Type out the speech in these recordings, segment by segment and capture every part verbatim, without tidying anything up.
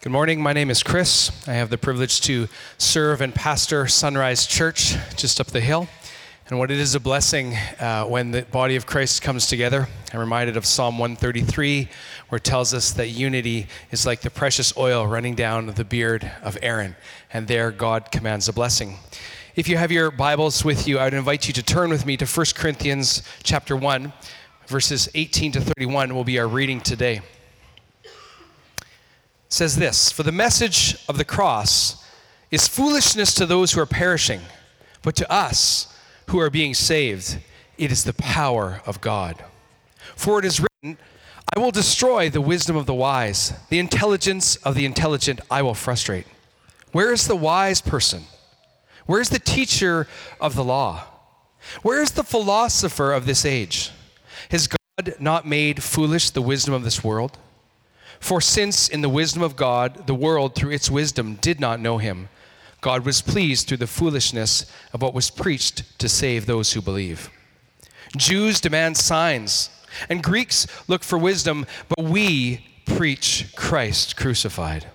Good morning. My name is Chris. I have the privilege to serve and pastor Sunrise Church just up the hill. And what it is a blessing uh, when the body of Christ comes together. I'm reminded of Psalm one thirty-three, where it tells us that unity is like the precious oil running down the beard of Aaron. And there God commands a blessing. If you have your Bibles with you, I would invite you to turn with me to First Corinthians chapter one, verses eighteen to thirty-one will be our reading today. It says this, "For the message of the cross is foolishness to those who are perishing, but to us who are being saved, it is the power of God. For it is written, I will destroy the wisdom of the wise, the intelligence of the intelligent I will frustrate. Where is the wise person? Where is the teacher of the law? Where is the philosopher of this age? Has God not made foolish the wisdom of this world? For since in the wisdom of God, the world through its wisdom did not know him, God was pleased through the foolishness of what was preached to save those who believe. Jews demand signs, and Greeks look for wisdom, but we preach Christ crucified.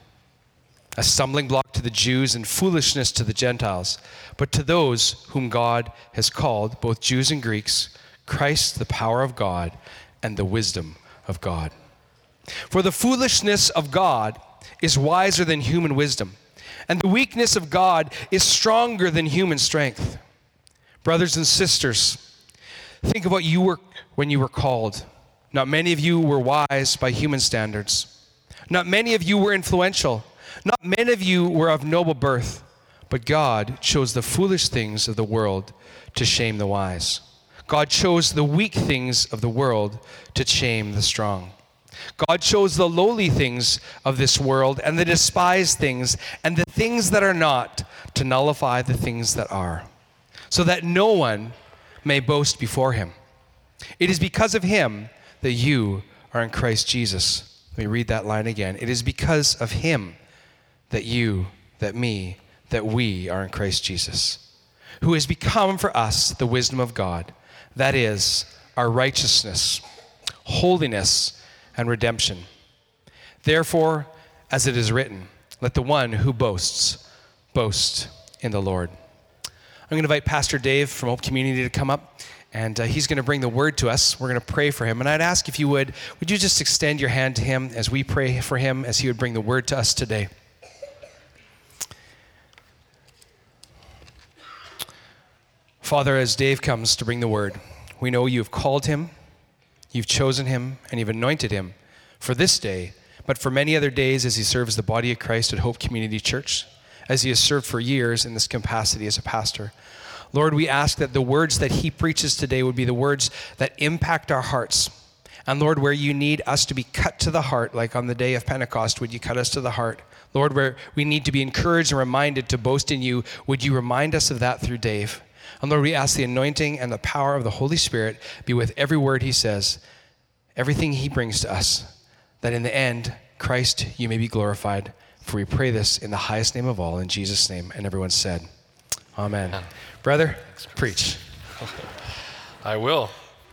A stumbling block to the Jews and foolishness to the Gentiles, but to those whom God has called, both Jews and Greeks, Christ the power of God and the wisdom of God. For the foolishness of God is wiser than human wisdom, and the weakness of God is stronger than human strength. Brothers and sisters, think of what you were when you were called. Not many of you were wise by human standards. Not many of you were influential. Not many of you were of noble birth. But God chose the foolish things of the world to shame the wise. God chose the weak things of the world to shame the strong. God chose the lowly things of this world and the despised things and the things that are not to nullify the things that are, so that no one may boast before him. It is because of him that you are in Christ Jesus." Let me read that line again. It is because of him that you, that me, that we are in Christ Jesus, who has become for us the wisdom of God, that is, our righteousness, holiness, and redemption. Therefore, as it is written, let the one who boasts, boast in the Lord. I'm going to invite Pastor Dave from Hope Community to come up, and uh, he's going to bring the word to us. We're going to pray for him. And I'd ask if you would, would you just extend your hand to him as we pray for him, as he would bring the word to us today. Father, as Dave comes to bring the word, we know you've called him, you've chosen him, and you've anointed him for this day, but for many other days as he serves the body of Christ at Hope Community Church, as he has served for years in this capacity as a pastor. Lord, we ask that the words that he preaches today would be the words that impact our hearts. And Lord, where you need us to be cut to the heart, like on the day of Pentecost, would you cut us to the heart? Lord, where we need to be encouraged and reminded to boast in you, would you remind us of that through Dave? And Lord, we ask the anointing and the power of the Holy Spirit be with every word he says, everything he brings to us, that in the end, Christ, you may be glorified. For we pray this in the highest name of all, in Jesus' name. And everyone said, Amen. Amen. Brother, preach. I will.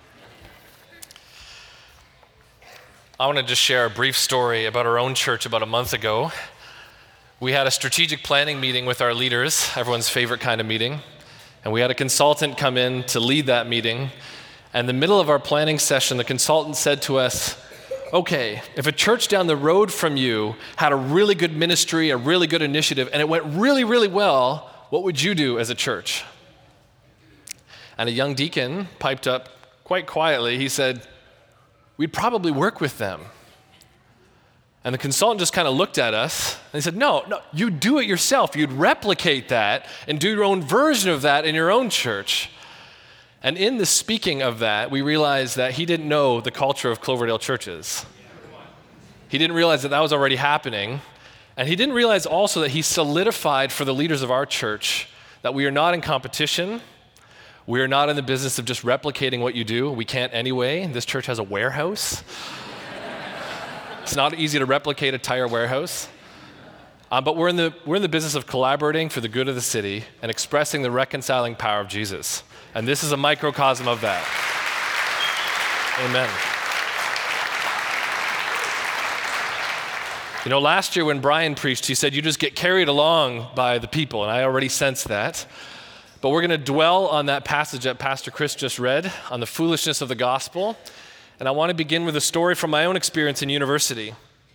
I want to just share a brief story about our own church about a month ago. We had a strategic planning meeting with our leaders, everyone's favorite kind of meeting. And we had a consultant come in to lead that meeting. And in the middle of our planning session, the consultant said to us, okay, if a church down the road from you had a really good ministry, a really good initiative, and it went really, really well, what would you do as a church? And a young deacon piped up quite quietly. He said, we'd probably work with them. And the consultant just kind of looked at us and he said, no, no, you do it yourself. You'd replicate that and do your own version of that in your own church. And in the speaking of that, we realized that he didn't know the culture of Cloverdale churches. He didn't realize that that was already happening. And he didn't realize also that he solidified for the leaders of our church that we are not in competition. We are not in the business of just replicating what you do. We can't anyway. This church has a warehouse. It's not easy to replicate a tire warehouse. Um, but we're in the we're in the business of collaborating for the good of the city and expressing the reconciling power of Jesus. And this is a microcosm of that. Amen. You know, last year when Brian preached, he said, you just get carried along by the people, and I already sense that. But we're going to dwell on that passage that Pastor Chris just read, on the foolishness of the gospel. And I want to begin with a story from my own experience in university.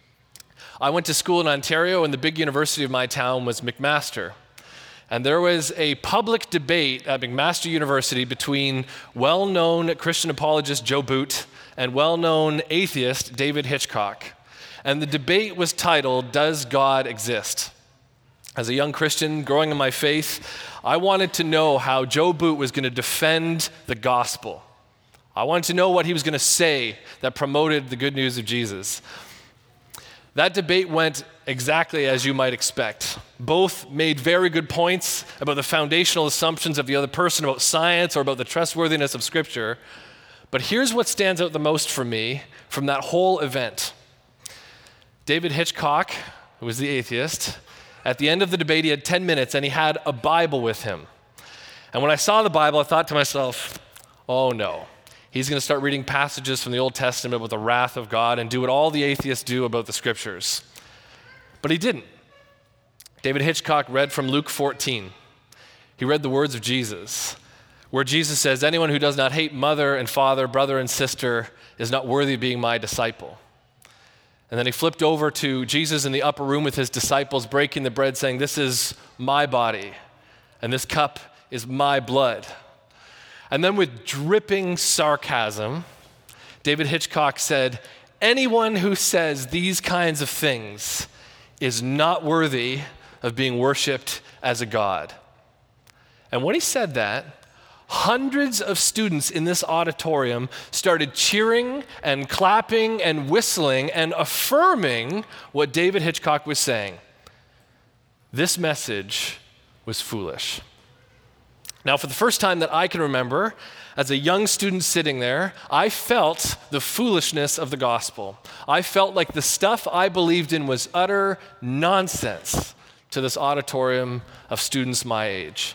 I went to school in Ontario, and the big university of my town was McMaster. And there was a public debate at McMaster University between well-known Christian apologist Joe Boot and well-known atheist David Hitchcock. And the debate was titled, Does God Exist? As a young Christian growing in my faith, I wanted to know how Joe Boot was going to defend the gospel. I wanted to know what he was going to say that promoted the good news of Jesus. That debate went exactly as you might expect. Both made very good points about the foundational assumptions of the other person, about science or about the trustworthiness of Scripture. But here's what stands out the most for me from that whole event. David Hitchcock, who was the atheist, at the end of the debate, he had ten minutes and he had a Bible with him. And when I saw the Bible, I thought to myself, oh no, he's going to start reading passages from the Old Testament about the wrath of God and do what all the atheists do about the Scriptures. But he didn't. David Hitchcock read from Luke fourteen. He read the words of Jesus, where Jesus says, anyone who does not hate mother and father, brother and sister is not worthy of being my disciple. And then he flipped over to Jesus in the upper room with his disciples, breaking the bread, saying, this is my body, and this cup is my blood. And then with dripping sarcasm, David Hitchcock said, anyone who says these kinds of things is not worthy of being worshiped as a god. And when he said that, hundreds of students in this auditorium started cheering and clapping and whistling and affirming what David Hitchcock was saying. This message was foolish. Now, for the first time that I can remember, as a young student sitting there, I felt the foolishness of the gospel. I felt like the stuff I believed in was utter nonsense to this auditorium of students my age.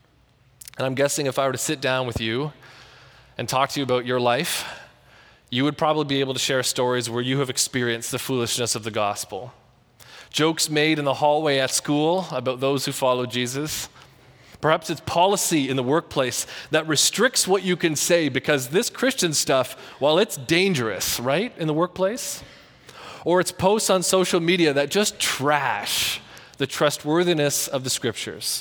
And I'm guessing if I were to sit down with you and talk to you about your life, you would probably be able to share stories where you have experienced the foolishness of the gospel. Jokes made in the hallway at school about those who follow Jesus. Perhaps it's policy in the workplace that restricts what you can say because this Christian stuff, while it's dangerous, right, in the workplace, or it's posts on social media that just trash the trustworthiness of the Scriptures.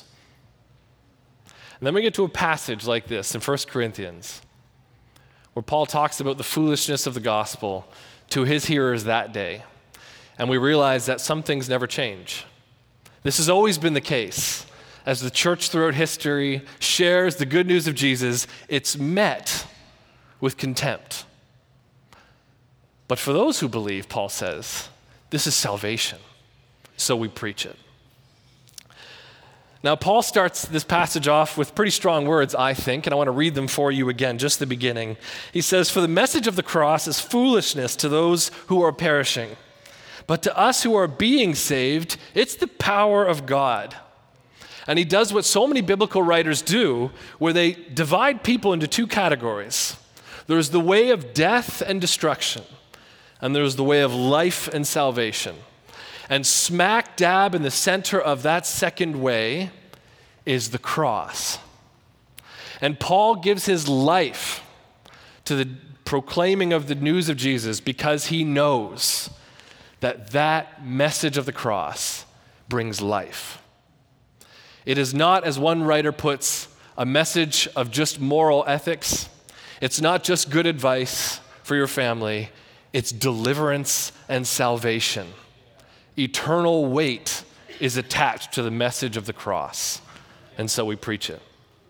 And then we get to a passage like this in First Corinthians, where Paul talks about the foolishness of the gospel to his hearers that day. And we realize that some things never change. This has always been the case. As the church throughout history shares the good news of Jesus, it's met with contempt. But for those who believe, Paul says, this is salvation, so we preach it. Now, Paul starts this passage off with pretty strong words, I think, and I want to read them for you again, just the beginning. He says, for the message of the cross is foolishness to those who are perishing, but to us who are being saved, it's the power of God. And he does what so many biblical writers do, where they divide people into two categories. There's the way of death and destruction, and there's the way of life and salvation. And smack dab in the center of that second way is the cross. And Paul gives his life to the proclaiming of the news of Jesus because he knows that that message of the cross brings life. It is not, as one writer puts, a message of just moral ethics. It's not just good advice for your family. It's deliverance and salvation. Eternal weight is attached to the message of the cross, and so we preach it.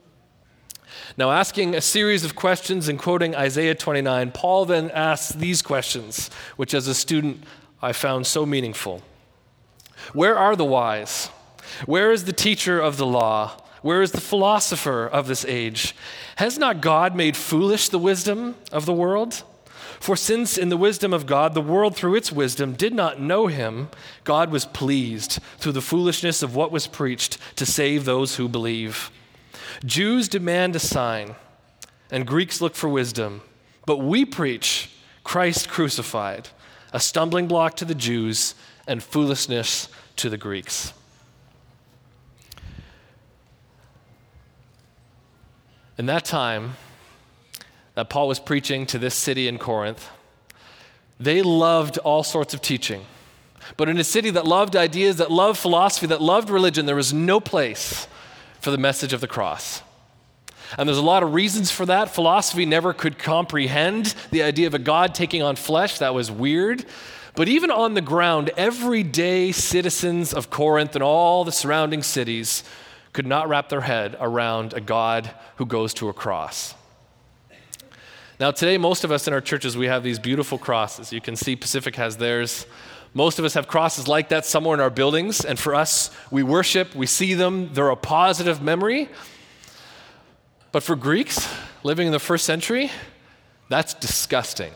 Now, asking a series of questions and quoting Isaiah twenty-nine, Paul then asks these questions, which as a student I found so meaningful. Where are the wise? Where is the teacher of the law? Where is the philosopher of this age? Has not God made foolish the wisdom of the world? For since in the wisdom of God, the world through its wisdom did not know him, God was pleased through the foolishness of what was preached to save those who believe. Jews demand a sign, and Greeks look for wisdom. But we preach Christ crucified, a stumbling block to the Jews and foolishness to the Greeks. In that time that Paul was preaching to this city in Corinth, they loved all sorts of teaching. But in a city that loved ideas, that loved philosophy, that loved religion, there was no place for the message of the cross. And there's a lot of reasons for that. Philosophy never could comprehend the idea of a God taking on flesh. That was weird. But even on the ground, everyday citizens of Corinth and all the surrounding cities could not wrap their head around a God who goes to a cross. Now today, most of us in our churches, we have these beautiful crosses. You can see Pacific has theirs. Most of us have crosses like that somewhere in our buildings, and for us, we worship, we see them, they're a positive memory. But for Greeks living in the first century, that's disgusting.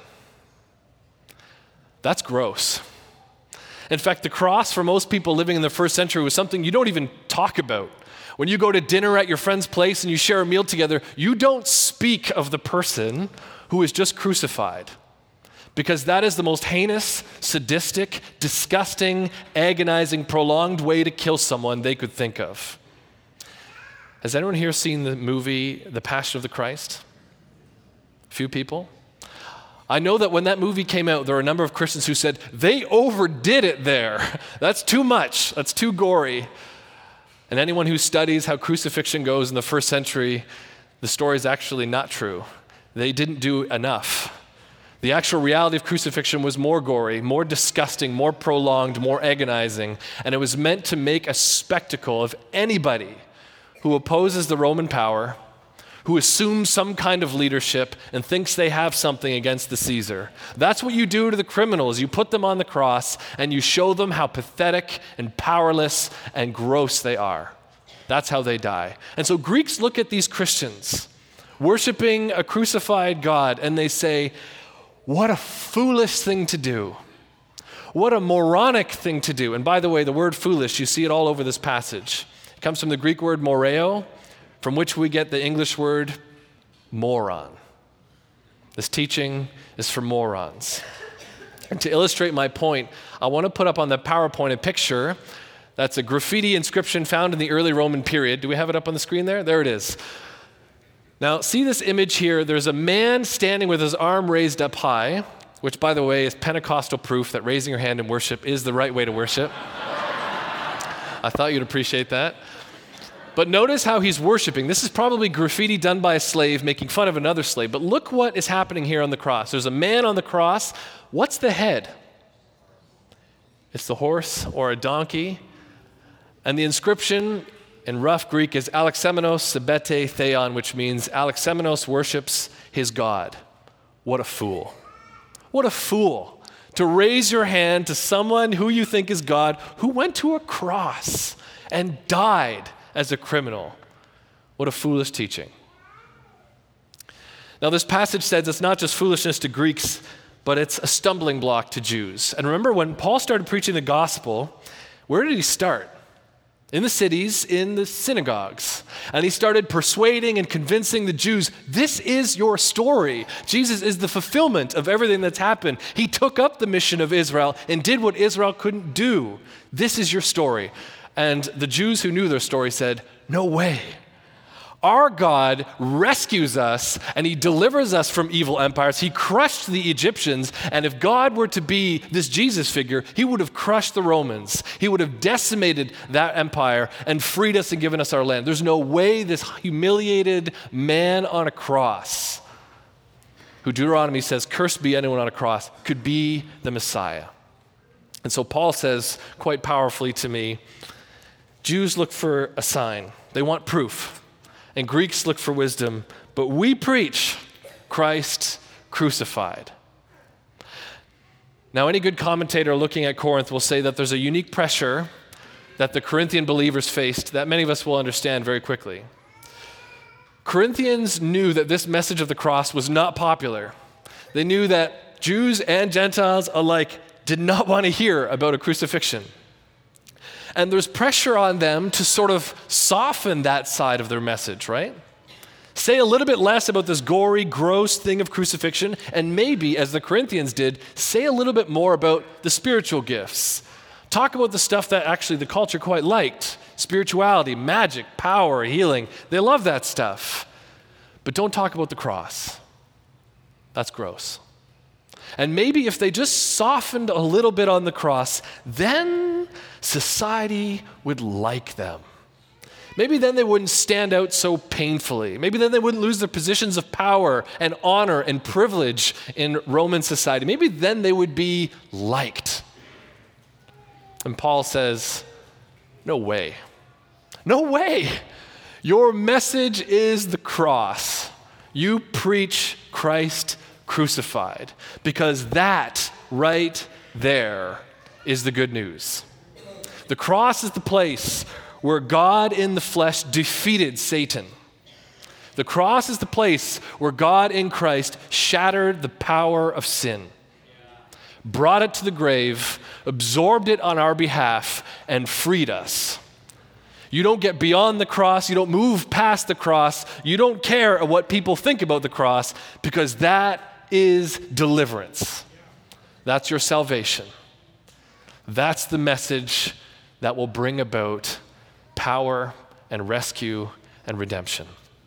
That's gross. In fact, the cross for most people living in the first century was something you don't even talk about. When you go to dinner at your friend's place and you share a meal together, you don't speak of the person who is just crucified. Because that is the most heinous, sadistic, disgusting, agonizing, prolonged way to kill someone they could think of. Has anyone here seen the movie The Passion of the Christ? A few people? I know that when that movie came out, there were a number of Christians who said, they overdid it there. That's too much. That's too gory. And anyone who studies how crucifixion goes in the first century, the story is actually not true. They didn't do enough. The actual reality of crucifixion was more gory, more disgusting, more prolonged, more agonizing, and it was meant to make a spectacle of anybody who opposes the Roman power, who assumes some kind of leadership and thinks they have something against the Caesar. That's what you do to the criminals. You put them on the cross and you show them how pathetic and powerless and gross they are. That's how they die. And so Greeks look at these Christians worshiping a crucified God and they say, what a foolish thing to do. What a moronic thing to do. And by the way, the word foolish, you see it all over this passage. It comes from the Greek word moreo, from which we get the English word moron. This teaching is for morons. And to illustrate my point, I want to put up on the PowerPoint a picture that's a graffiti inscription found in the early Roman period. Do we have it up on the screen there? There it is. Now, see this image here. There's a man standing with his arm raised up high, which, by the way, is Pentecostal proof that raising your hand in worship is the right way to worship. I thought you'd appreciate that. But notice how he's worshiping. This is probably graffiti done by a slave making fun of another slave. But look what is happening here on the cross. There's a man on the cross. What's the head? It's the horse or a donkey. And the inscription in rough Greek is Alexamenos sebete theon, which means Alexamenos worships his God. What a fool. What a fool to raise your hand to someone who you think is God, who went to a cross and died as a criminal. What a foolish teaching. Now, this passage says it's not just foolishness to Greeks, but it's a stumbling block to Jews. And remember, when Paul started preaching the gospel, where did he start? In the cities, in the synagogues. And he started persuading and convincing the Jews, this is your story. Jesus is the fulfillment of everything that's happened. He took up the mission of Israel and did what Israel couldn't do. This is your story. And the Jews who knew their story said, no way. Our God rescues us and he delivers us from evil empires. He crushed the Egyptians. And if God were to be this Jesus figure, he would have crushed the Romans. He would have decimated that empire and freed us and given us our land. There's no way this humiliated man on a cross, who Deuteronomy says, cursed be anyone on a cross, could be the Messiah. And so Paul says quite powerfully to me, Jews look for a sign. They want proof. And Greeks look for wisdom, but we preach Christ crucified. Now, any good commentator looking at Corinth will say that there's a unique pressure that the Corinthian believers faced that many of us will understand very quickly. Corinthians knew that this message of the cross was not popular. They knew that Jews and Gentiles alike did not want to hear about a crucifixion. And there's pressure on them to sort of soften that side of their message, right? Say a little bit less about this gory, gross thing of crucifixion, and maybe, as the Corinthians did, say a little bit more about the spiritual gifts. Talk about the stuff that actually the culture quite liked. Spirituality, magic, power, healing. They love that stuff. But don't talk about the cross. That's gross. And maybe if they just softened a little bit on the cross, then society would like them. Maybe then they wouldn't stand out so painfully. Maybe then they wouldn't lose their positions of power and honor and privilege in Roman society. Maybe then they would be liked. And Paul says, no way. No way. Your message is the cross. You preach Christ crucified, because that right there is the good news. The cross is the place where God in the flesh defeated Satan. The cross is the place where God in Christ shattered the power of sin, brought it to the grave, absorbed it on our behalf, and freed us. You don't get beyond the cross. You don't move past the cross. You don't care what people think about the cross, because that is deliverance. That's your salvation. That's the message that will bring about power and rescue and redemption.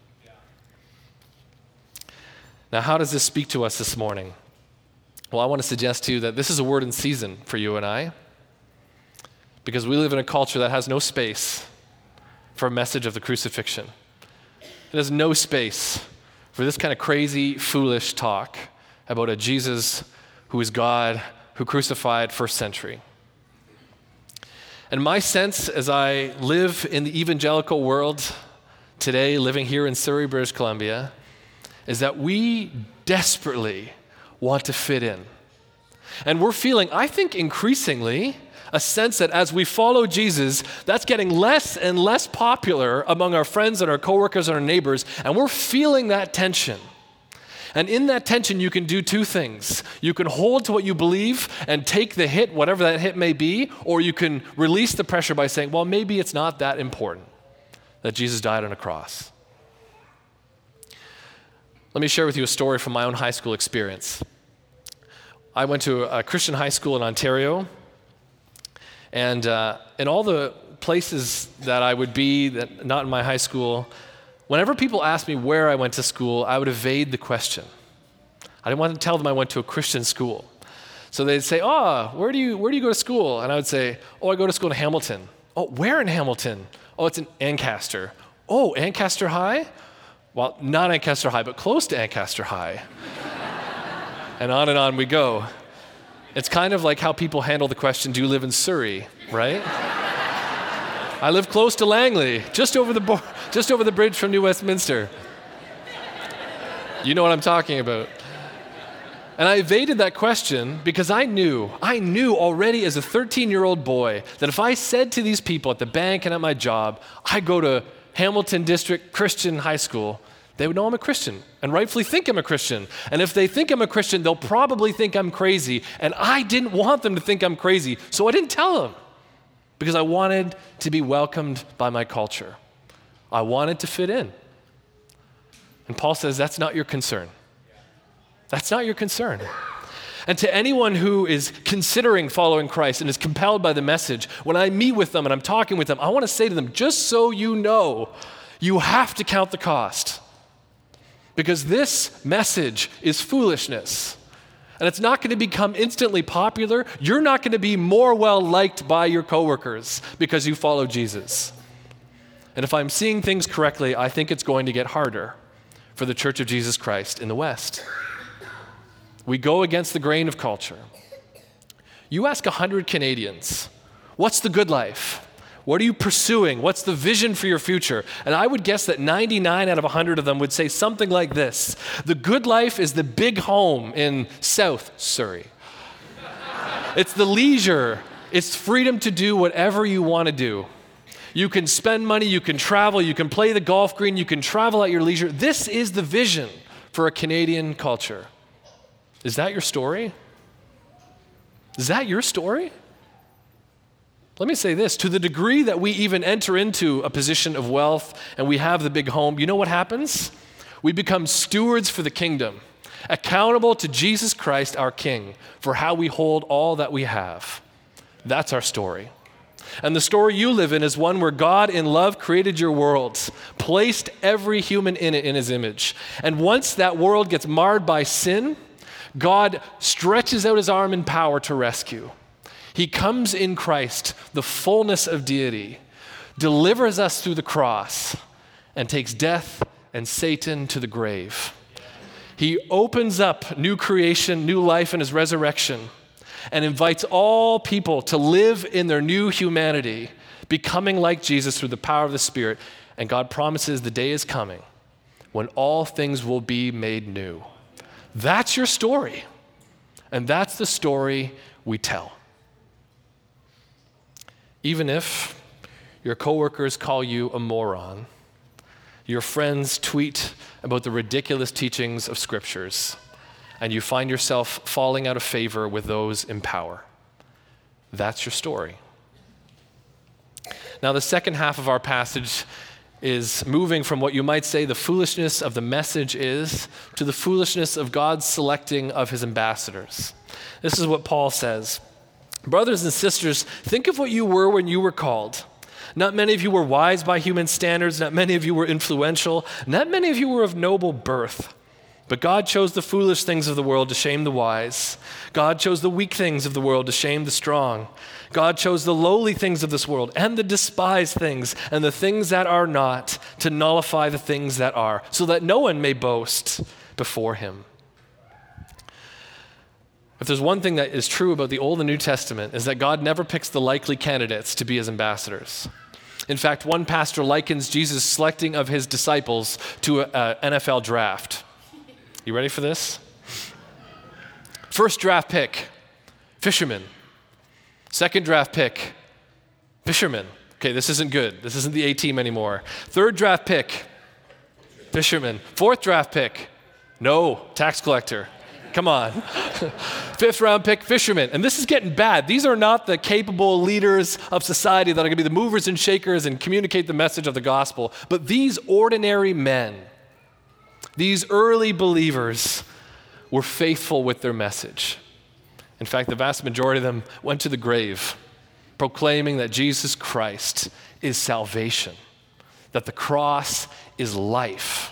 Now, how does this speak to us this morning? Well, I want to suggest to you that this is a word in season for you and I, because we live in a culture that has no space for a message of the crucifixion. It has no space for this kind of crazy, foolish talk about a Jesus who is God, who crucified first century. And my sense as I live in the evangelical world today, living here in Surrey, British Columbia, is that we desperately want to fit in. And we're feeling, I think increasingly, a sense that as we follow Jesus, that's getting less and less popular among our friends and our coworkers and our neighbors, and we're feeling that tension. And in that tension, you can do two things. You can hold to what you believe and take the hit, whatever that hit may be, or you can release the pressure by saying, well, maybe it's not that important that Jesus died on a cross. Let me share with you a story from my own high school experience. I went to a Christian high school in Ontario, and uh, in all the places that I would be, that not in my high school, whenever people asked me where I went to school, I would evade the question. I didn't want to tell them I went to a Christian school. So they'd say, oh, where do you where do you go to school? And I would say, oh, I go to school in Hamilton. Oh, where in Hamilton? Oh, it's in Ancaster. Oh, Ancaster High? Well, not Ancaster High, but close to Ancaster High. And on and on we go. It's kind of like how people handle the question, do you live in Surrey, right? I live close to Langley, just over the bo- just over the bridge from New Westminster. You know what I'm talking about. And I evaded that question because I knew, I knew already as a thirteen-year-old boy that if I said to these people at the bank and at my job, I go to Hamilton District Christian High School, they would know I'm a Christian and rightfully think I'm a Christian. And if they think I'm a Christian, they'll probably think I'm crazy. And I didn't want them to think I'm crazy, so I didn't tell them because I wanted to be welcomed by my culture. I wanted to fit in. And Paul says, that's not your concern. That's not your concern. And to anyone who is considering following Christ and is compelled by the message, when I meet with them and I'm talking with them, I want to say to them, just so you know, you have to count the cost. Because this message is foolishness. And it's not going to become instantly popular. You're not going to be more well-liked by your coworkers because you follow Jesus. And if I'm seeing things correctly, I think it's going to get harder for the Church of Jesus Christ in the West. We go against the grain of culture. You ask one hundred Canadians, what's the good life? What are you pursuing? What's the vision for your future? And I would guess that ninety-nine out of one hundred of them would say something like this. The good life is the big home in South Surrey. It's the leisure. It's freedom to do whatever you want to do. You can spend money, you can travel, you can play the golf green, you can travel at your leisure. This is the vision for a Canadian culture. Is that your story? Is that your story? Let me say this, to the degree that we even enter into a position of wealth and we have the big home, you know what happens? We become stewards for the kingdom, accountable to Jesus Christ, our King, for how we hold all that we have. That's our story. And the story you live in is one where God in love created your world, placed every human in it in his image. And once that world gets marred by sin, God stretches out his arm in power to rescue. He comes in Christ, the fullness of deity, delivers us through the cross, and takes death and Satan to the grave. He opens up new creation, new life in his resurrection, and invites all people to live in their new humanity, becoming like Jesus through the power of the Spirit. And God promises the day is coming when all things will be made new. That's your story. And that's the story we tell. Even if your coworkers call you a moron, your friends tweet about the ridiculous teachings of scriptures, and you find yourself falling out of favor with those in power. That's your story. Now, the second half of our passage is moving from what you might say the foolishness of the message is to the foolishness of God's selecting of his ambassadors. This is what Paul says. Brothers and sisters, think of what you were when you were called. Not many of you were wise by human standards. Not many of you were influential. Not many of you were of noble birth. But God chose the foolish things of the world to shame the wise. God chose the weak things of the world to shame the strong. God chose the lowly things of this world and the despised things and the things that are not to nullify the things that are, so that no one may boast before him. If there's one thing that is true about the Old and New Testament, is that God never picks the likely candidates to be his ambassadors. In fact, one pastor likens Jesus' selecting of his disciples to an N F L draft. You ready for this? First draft pick, fisherman. Second draft pick, fisherman. Okay, this isn't good. This isn't the A team anymore. Third draft pick, fisherman. Fourth draft pick, no, tax collector. Come on. Fifth round pick, fisherman. And this is getting bad. These are not the capable leaders of society that are going to be the movers and shakers and communicate the message of the gospel. But these ordinary men, these early believers, were faithful with their message. In fact, the vast majority of them went to the grave proclaiming that Jesus Christ is salvation, that the cross is life.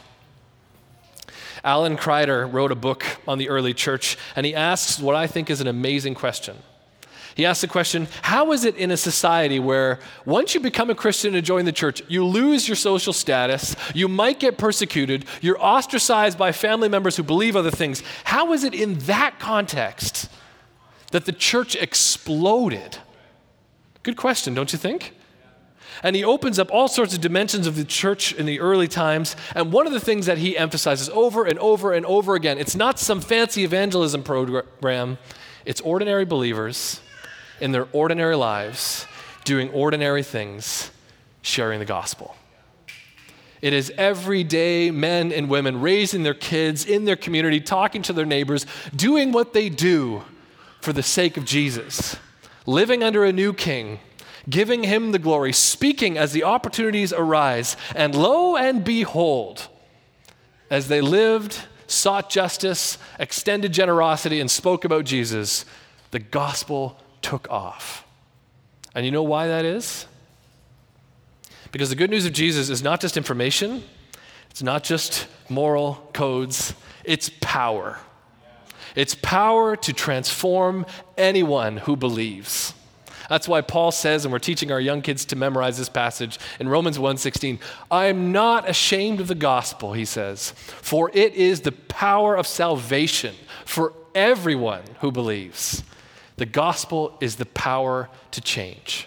Alan Kreider wrote a book on the early church, and he asks what I think is an amazing question. He asks the question, how is it in a society where once you become a Christian and join the church, you lose your social status, you might get persecuted, you're ostracized by family members who believe other things. How is it in that context that the church exploded? Good question, don't you think? And he opens up all sorts of dimensions of the church in the early times. And one of the things that he emphasizes over and over and over again, it's not some fancy evangelism program. It's ordinary believers in their ordinary lives doing ordinary things, sharing the gospel. It is everyday men and women raising their kids in their community, talking to their neighbors, doing what they do for the sake of Jesus, living under a new king, giving him the glory, speaking as the opportunities arise. And lo and behold, as they lived, sought justice, extended generosity, and spoke about Jesus, the gospel took off. And you know why that is? Because the good news of Jesus is not just information, it's not just moral codes, it's power. It's power to transform anyone who believes. That's why Paul says, and we're teaching our young kids to memorize this passage in Romans one sixteen, I am not ashamed of the gospel, he says, for it is the power of salvation for everyone who believes. The gospel is the power to change.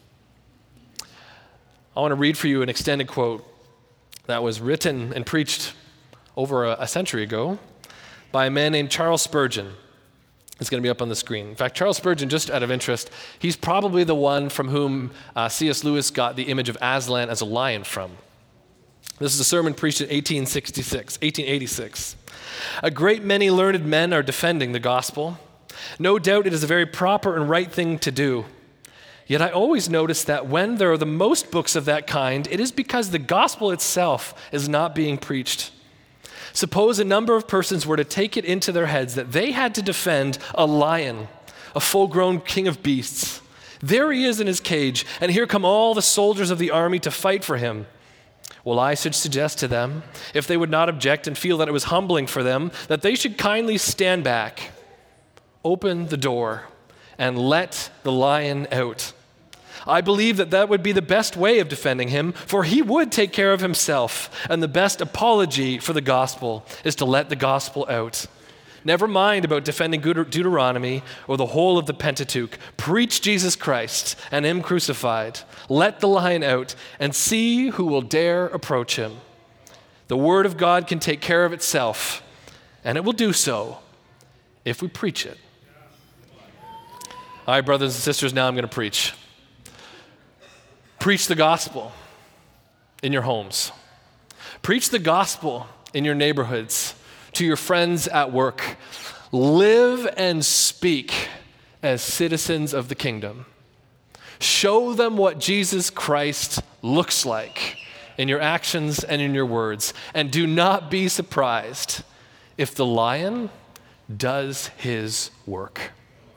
I want to read for you an extended quote that was written and preached over a, a century ago by a man named Charles Spurgeon. It's going to be up on the screen. In fact, Charles Spurgeon, just out of interest, he's probably the one from whom uh, C S Lewis got the image of Aslan as a lion from. This is a sermon preached in eighteen sixty-six, eighteen eighty-six. A great many learned men are defending the gospel. No doubt it is a very proper and right thing to do. Yet I always notice that when there are the most books of that kind, it is because the gospel itself is not being preached. Suppose a number of persons were to take it into their heads that they had to defend a lion, a full-grown king of beasts. There he is in his cage, and here come all the soldiers of the army to fight for him. Well, I should suggest to them, if they would not object and feel that it was humbling for them, that they should kindly stand back, open the door, and let the lion out. I believe that that would be the best way of defending him, for he would take care of himself, and the best apology for the gospel is to let the gospel out. Never mind about defending Deuteronomy or the whole of the Pentateuch. Preach Jesus Christ and him crucified. Let the lion out and see who will dare approach him. The word of God can take care of itself, and it will do so if we preach it. All right, brothers and sisters, now I'm going to preach. Preach the gospel in your homes. Preach the gospel in your neighborhoods, to your friends at work. Live and speak as citizens of the kingdom. Show them what Jesus Christ looks like in your actions and in your words. And do not be surprised if the lion does his work.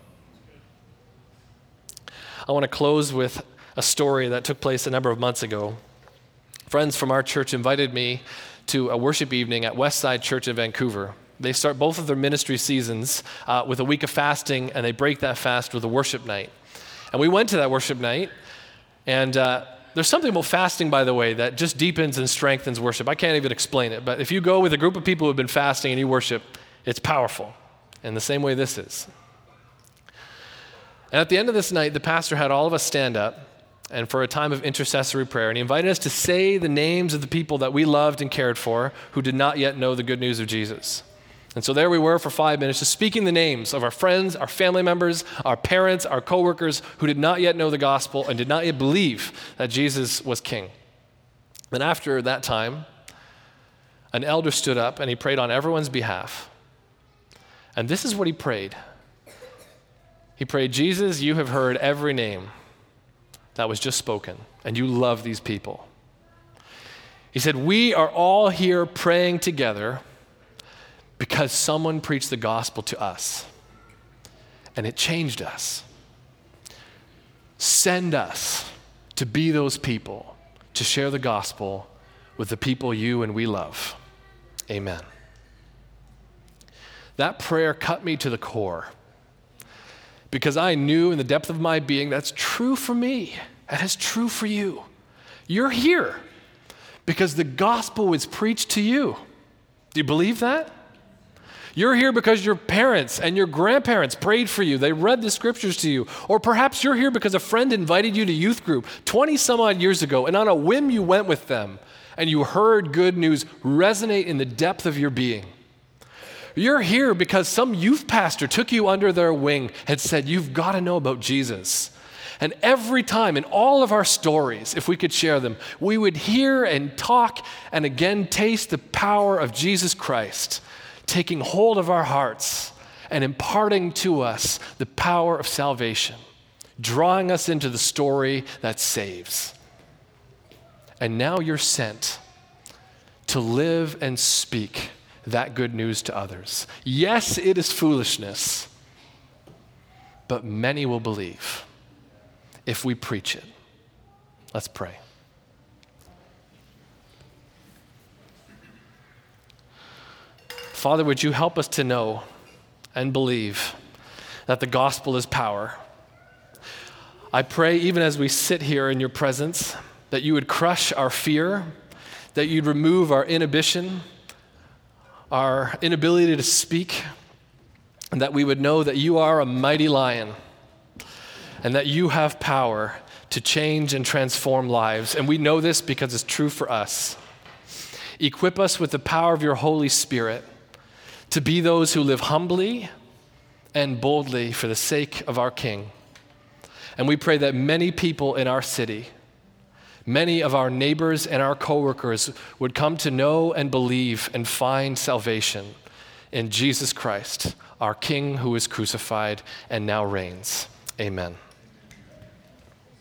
I want to close with a story that took place a number of months ago. Friends from our church invited me to a worship evening at Westside Church in Vancouver. They start both of their ministry seasons uh, with a week of fasting, and they break that fast with a worship night. And we went to that worship night, and uh, there's something about fasting, by the way, that just deepens and strengthens worship. I can't even explain it, but if you go with a group of people who have been fasting and you worship, it's powerful, in the same way this is. And at the end of this night, the pastor had all of us stand up and for a time of intercessory prayer. And he invited us to say the names of the people that we loved and cared for who did not yet know the good news of Jesus. And so there we were for five minutes, just speaking the names of our friends, our family members, our parents, our coworkers who did not yet know the gospel and did not yet believe that Jesus was king. Then after that time, an elder stood up and he prayed on everyone's behalf. And this is what he prayed. He prayed, Jesus, you have heard every name that was just spoken, and you love these people. He said, we are all here praying together because someone preached the gospel to us, and it changed us. Send us to be those people, to share the gospel with the people you and we love. Amen. That prayer cut me to the core, because I knew in the depth of my being that's true for me. That is true for you. You're here because the gospel was preached to you. Do you believe that? You're here because your parents and your grandparents prayed for you. They read the scriptures to you. Or perhaps you're here because a friend invited you to youth group twenty some odd years ago, and on a whim you went with them and you heard good news resonate in the depth of your being. You're here because some youth pastor took you under their wing and said, you've got to know about Jesus. And every time in all of our stories, if we could share them, we would hear and talk and again taste the power of Jesus Christ, taking hold of our hearts and imparting to us the power of salvation, drawing us into the story that saves. And now you're sent to live and speak that good news to others. Yes, it is foolishness, but many will believe if we preach it. Let's pray. Father, would you help us to know and believe that the gospel is power? I pray, even as we sit here in your presence, that you would crush our fear, that you'd remove our inhibition, our inability to speak, and that we would know that you are a mighty lion and that you have power to change and transform lives. And we know this because it's true for us. Equip us with the power of your Holy Spirit to be those who live humbly and boldly for the sake of our King. And we pray that many people in our city, many of our neighbors and our coworkers would come to know and believe and find salvation in Jesus Christ, our King who is crucified and now reigns. Amen.